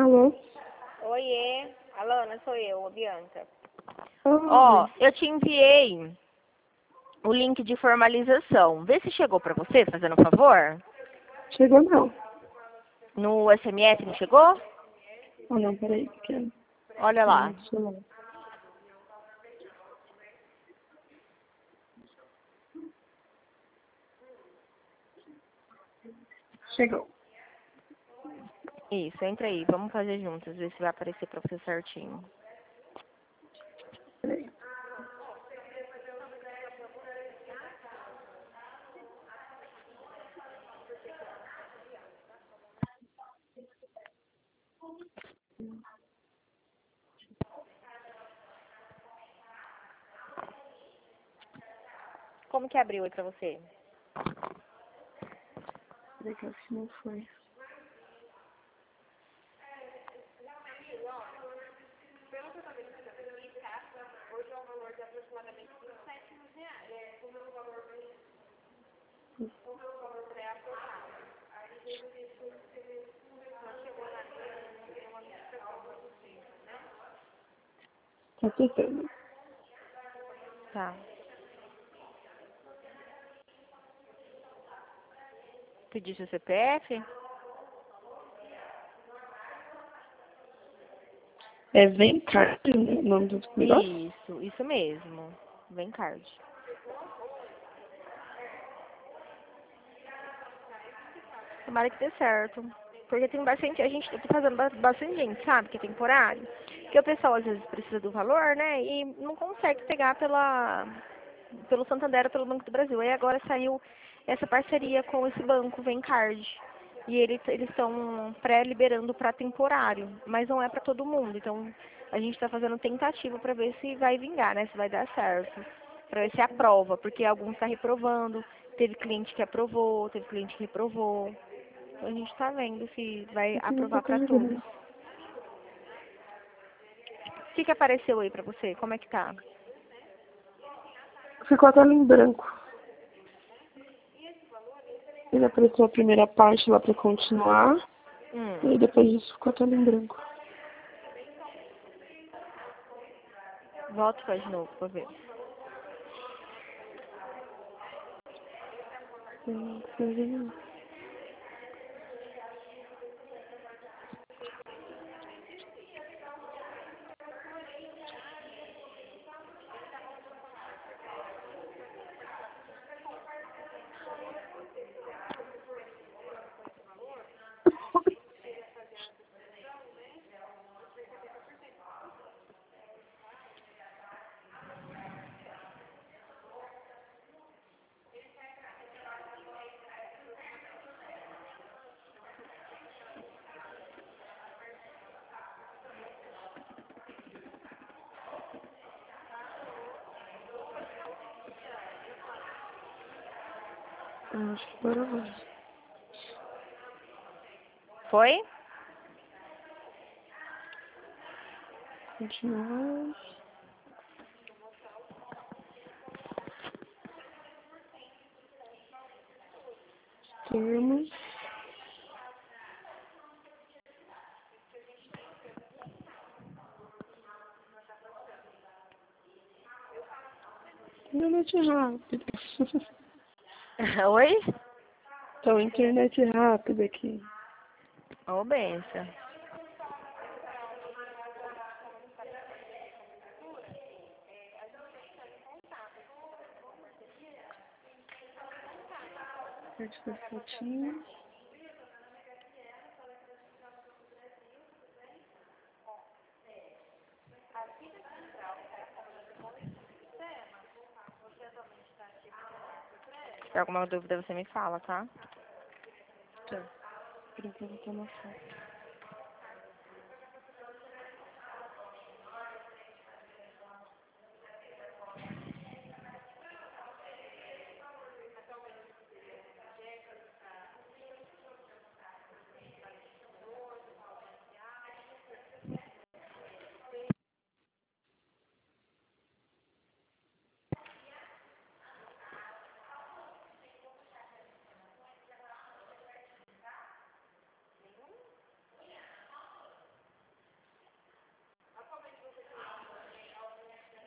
Alô? Oiê, Alana, sou eu, a Bianca. Ó, Eu te enviei o link de formalização. Vê se chegou pra você, fazendo um favor. chegou não. No SMS não chegou? Oh, não, peraí, que Olha lá. celular. Chegou. Isso, entra aí, vamos fazer juntos, ver se vai aparecer pra você certinho. Peraí. Como que abriu aí pra você? Peraí que eu acho que não foi. Tá tentando. Tá. Pedir seu CPF? É Vencard, né, o nome do negócio? Isso mesmo. Vem card. Tomara que dê certo. Porque tem bastante, a gente tá fazendo bastante gente, sabe, que é temporário. Porque o pessoal às vezes precisa do valor, né, e não consegue pegar pelo Santander ou pelo Banco do Brasil. Aí agora saiu essa parceria com esse banco, Vencard. E eles estão pré-liberando para temporário, mas não é para todo mundo. Então a gente está fazendo tentativa para ver se vai vingar, né, se vai dar certo. Para ver se aprova, porque alguns estão reprovando. Teve cliente que aprovou, teve cliente que reprovou. A gente tá vendo se vai Aqui não tá aprovar pra todos. carregando. O que apareceu aí pra você? Como é que tá? Ficou a tela em branco. Ele apareceu a primeira parte lá pra continuar. E aí depois disso ficou a tela em branco. Volta e faz de novo pra ver. Não sei não. Acho que agora vai. Foi? Continuar. Termos. Internet rápida. Oi? Então, internet rápida aqui. Ô, benção. Parte da fotinha. Se tiver alguma dúvida, você me fala, tá? Tá. Por enquanto tá na foto.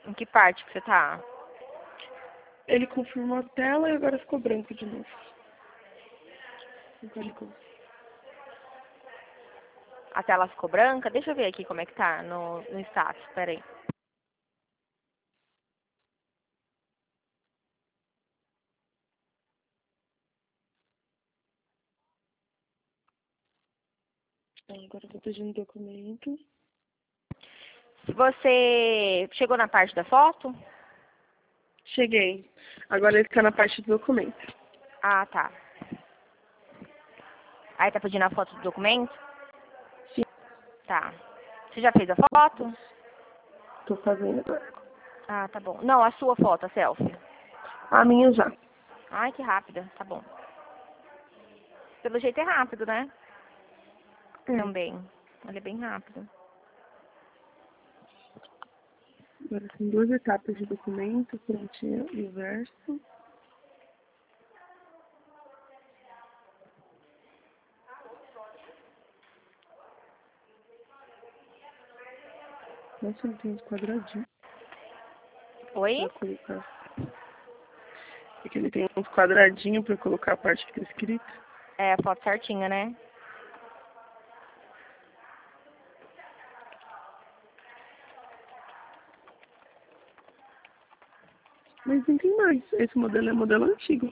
Em que parte que você tá? Ele confirmou a tela e agora ficou branco de novo. Agora ele A tela ficou branca? Deixa eu ver aqui como é que tá no status. Pera aí. Agora eu tô pedindo documento. Você chegou na parte da foto? Cheguei. Agora ele tá na parte do documento. Ah, tá. Aí tá pedindo a foto do documento? Sim. Tá. Você já fez a foto? Tô fazendo agora. Ah, tá bom. Não, a sua foto, a selfie. A minha já. Ai, que rápida. Tá bom. Pelo jeito é rápido, né? Também. Ele é bem rápido. Agora tem 2 etapas de documento, frente e verso. Nossa, ele tem uns quadradinhos Oi? pra colocar. É que ele tem uns quadradinhos pra colocar a parte que tá escrita. É a foto certinha, né? Mas não tem mais. Esse modelo é modelo antigo.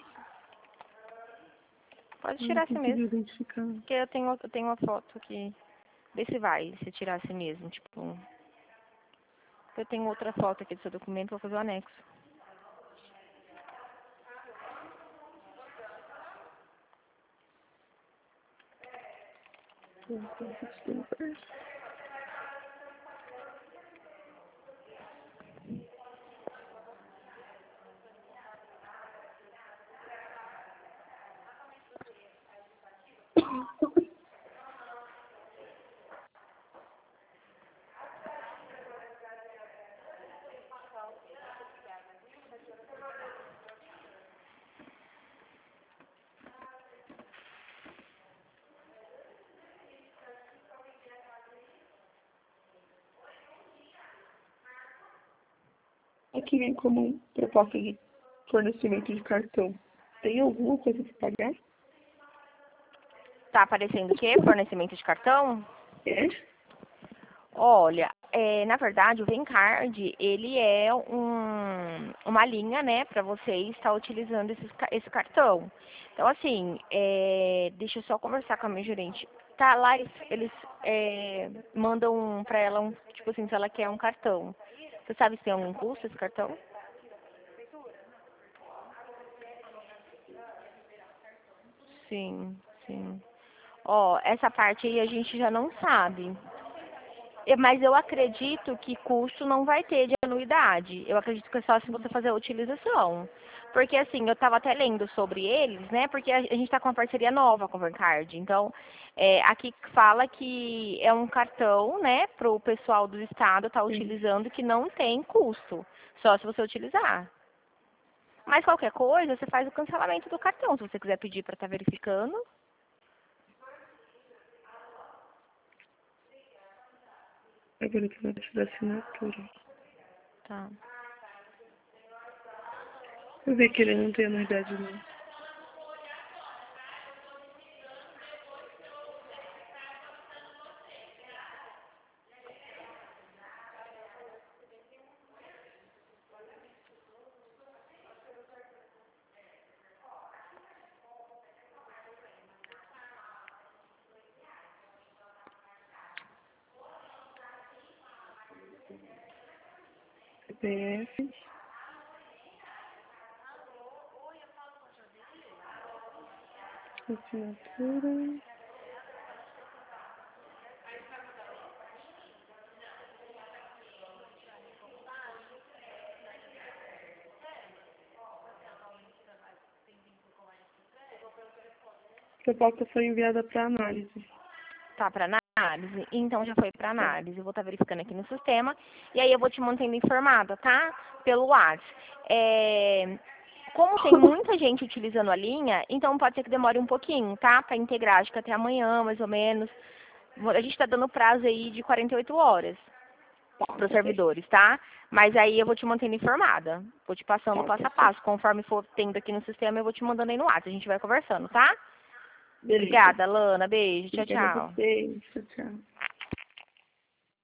Pode Eu não tirar assim consegui mesmo. identificar. Porque eu tenho uma foto aqui. Vê se vai, se tirar assim mesmo. Tipo. Eu tenho outra foto aqui do seu documento, vou fazer o anexo. Aqui vem como proposta de fornecimento de cartão. Tem alguma coisa para pagar? Tá aparecendo o quê? Fornecimento de cartão? É? Olha, na verdade, o VenCard, ele é uma linha, né, para você estar utilizando esse cartão. Então, assim, deixa eu só conversar com a minha gerente. Tá, lá eles mandam para ela, tipo assim, se ela quer um cartão. Você sabe se tem algum custo esse cartão? Sim, sim. Ó, essa parte aí a gente já não sabe. Mas eu acredito que custo não vai ter de anuidade. Eu acredito que é só se você fazer a utilização. Porque assim, eu estava até lendo sobre eles, né? Porque a gente está com uma parceria nova com o Vancard. Então, aqui fala que é um cartão, né, para o pessoal do estado estar utilizando que não tem custo. Só se você utilizar. Mas qualquer coisa, você faz o cancelamento do cartão. Se você quiser pedir para estar verificando. Agora que vai da assinatura. Tá. Eu vi que ele não tem anuidade não. CPF. Assinatura. A proposta foi enviada para análise. Tá para análise? Então já foi para Tá. análise. Eu vou estar verificando aqui no sistema. E aí eu vou te mantendo informada, tá? Pelo WhatsApp. Como tem muita gente utilizando a linha, então pode ser que demore um pouquinho, tá? Para integrar, acho que até amanhã, mais ou menos. A gente está dando prazo aí de 48 horas. Para os servidores, tá? Mas aí eu vou te mantendo informada. Vou te passando passo a passo. Conforme for tendo aqui no sistema, eu vou te mandando aí no WhatsApp. A gente vai conversando, tá? Beleza. Obrigada, Lana. Beijo. Tchau, Obrigada a tchau. você. Tchau, tchau.